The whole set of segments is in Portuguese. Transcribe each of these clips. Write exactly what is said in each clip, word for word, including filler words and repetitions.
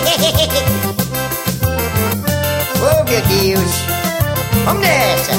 Oh, meu Deus. Vamos nessa.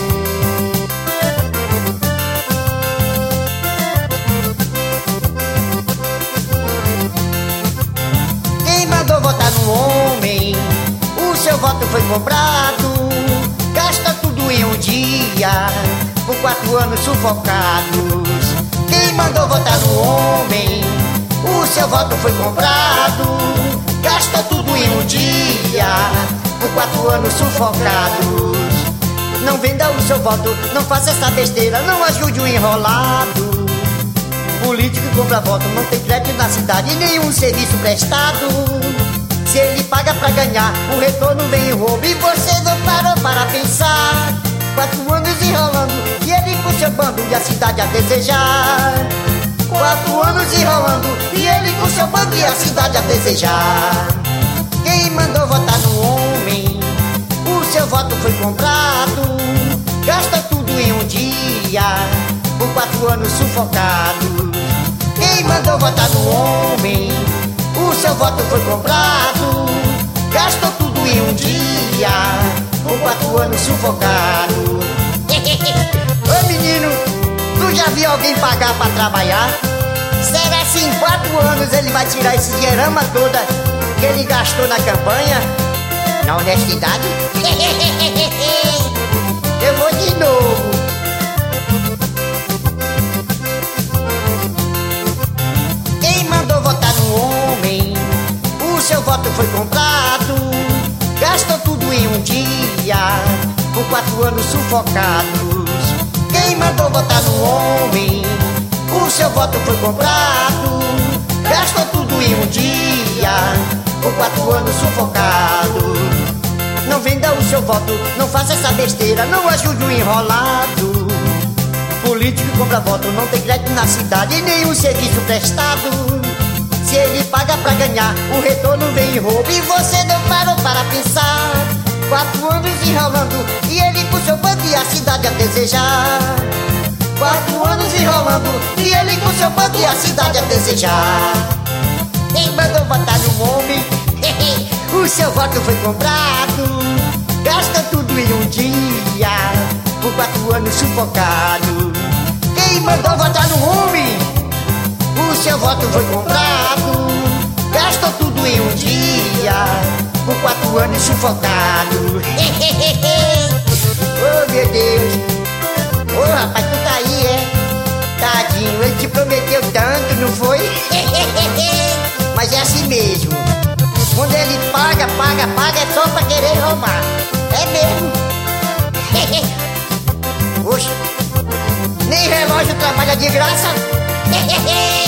Quem mandou votar no homem? O seu voto foi comprado. Gasta tudo em um dia, por quatro anos sufocados. Quem mandou votar no homem? O seu voto foi comprado. Gasta tudo em um dia, por quatro anos sufocados. Não venda o seu voto, não faça essa besteira, não ajude o enrolado. Político que compra voto não tem crédito na cidade, nenhum serviço prestado. Se ele paga pra ganhar, o retorno vem em roubo e você não parou para pensar. Quatro anos enrolando e ele com seu bando e a cidade a desejar. Quatro anos enrolando e ele com seu bando e a cidade a desejar. Quem mandou votar no homem? O seu voto foi comprado. Gasta tudo em um dia, por quatro anos sufocados. Quem mandou votar no homem? O seu voto foi comprado. Gasta tudo em um dia, por quatro anos sufocados. Ô menino, tu já viu alguém pagar pra trabalhar? Será que em quatro anos ele vai tirar esse dinheirama toda que ele gastou na campanha? Na honestidade? Eu vou de novo. Quem mandou votar no homem? O seu voto foi comprado. Gastou tudo em um dia, por quatro anos sufocados. Quem mandou votar no homem? O seu voto foi comprado. Gastou tudo em um dia, por quatro anos sufocados. Não venda o seu voto, não faça essa besteira, não ajude o enrolado. Político que compra voto não tem crédito na cidade e nenhum serviço prestado. Se ele paga pra ganhar, o retorno vem em roubo e você não parou para pensar. Quatro anos enrolando e ele com seu bando e a cidade a desejar. Quatro anos enrolando e ele com seu bando e a cidade a desejar. Quem mandou votar no homem? O seu voto foi comprado. Gasta tudo em um dia, por quatro anos sufocados. Quem mandou votar no homem? O seu voto foi comprado. Gastou tudo em um dia, por quatro anos sufocados. Oh, meu Deus. Ô, oh, rapaz, tu tá aí, é? Tadinho, ele te prometeu tanto, não foi? Mas é assim mesmo. Quando ele paga, paga, paga, é só pra querer roubar. É mesmo. Oxe, nem relógio trabalha de graça.